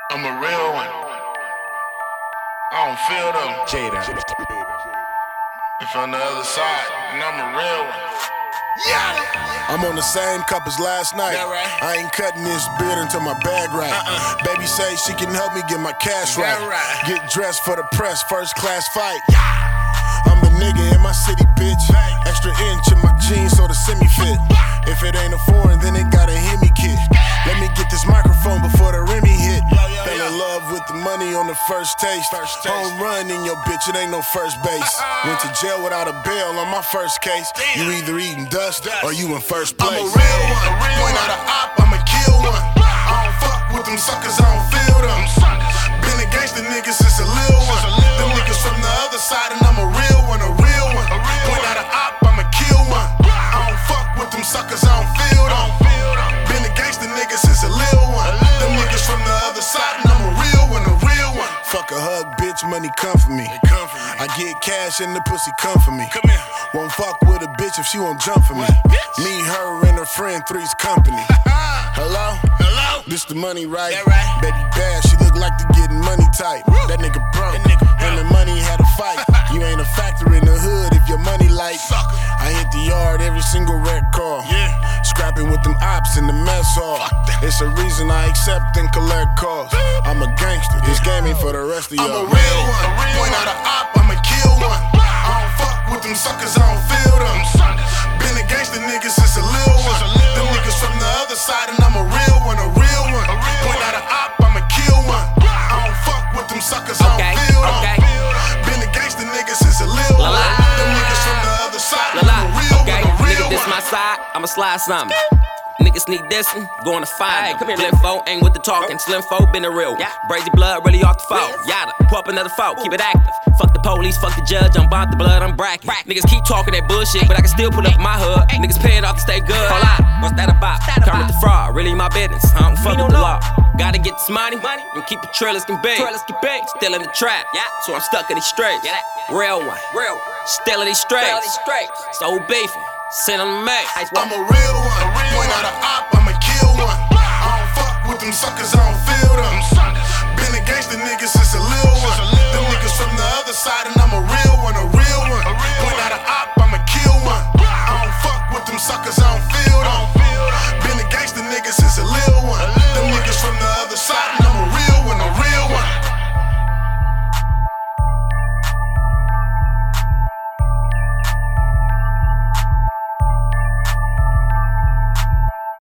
I'm a real one. I don't feel them. Jada. If on the other side, and I'm a real one. Yeah. I'm on the same cup as last night. That right? I ain't cutting this beard until my bag right. Baby say she can help me get my cash right. That right? Get dressed for the press, first class fight. I'm the nigga in my city, bitch. Extra inch in my jeans so the semi fit. If it ain't a foreign, then it got a Hemi kit. Let me get this microphone before the Remy hit. Fell in love with the money on the first taste. Home run in your bitch, it ain't no first base. Went to jail without a bail on my first case. You either eating dust or you in first place. I'm a real one. Point out a op, I'ma kill one. I don't fuck with them suckers, I don't feel them. Been a gangster nigga since a lil one. Them niggas from the other side and I'm a real one, a real one. Point out a op, I'ma kill one. I don't fuck with them suckers, I don't feel them. Been a gangster nigga since a lil one. Them niggas from the other side and I'm a real one, a real one. Fuck a hug, bitch, money come for me. I get cash and the pussy come for me. Come here. Won't fuck with a bitch if she won't jump for me. Me, her, and her friend, three's company. Hello? Hello? This the money, right? That right? Baby bad, she look like the getting money type. That nigga broke, and the money had a fight. You ain't a factor in the hood if your money light. Sucker. I hit the yard every single red call. Yeah. Scrapping with them ops in the mess hall. It's a reason I accept and collect calls. I'm a gangster, this game ain't for the rest of y'all. I'm a real one. Point out a op, I'ma kill one. I don't fuck with them suckers, I don't feel them. Been a gangster nigga since a lil one. Them niggas from the other side and I'm a real one, a real one. Point out a op, I'ma kill one. I don't fuck with them suckers, I don't feel them. Been a gangster nigga since a lil one. Them niggas from the other side and I'm a real one, a real Nigga, this one. my side, I'ma slide something. Niggas sneak dissing, going to find them. Flip foe, ain't with the talking. Slim foe, been a real one. Brazy blood, really off the phone. Yada, pour up another foe, keep it active. Fuck the police, fuck the judge, I'm about the blood, I'm bracking. Niggas keep talking that bullshit, but I can still pull up my hood. Niggas paying off to stay good. Hold on, what's that about? Come with the fraud, really my business. I don't fuck with the law. Gotta get this money, and keep the trailers can bang. Still in the trap, so I'm stuck in these streets. Real one, still in these streets. So beefing, send on the max. I'm a real one. Point out a op,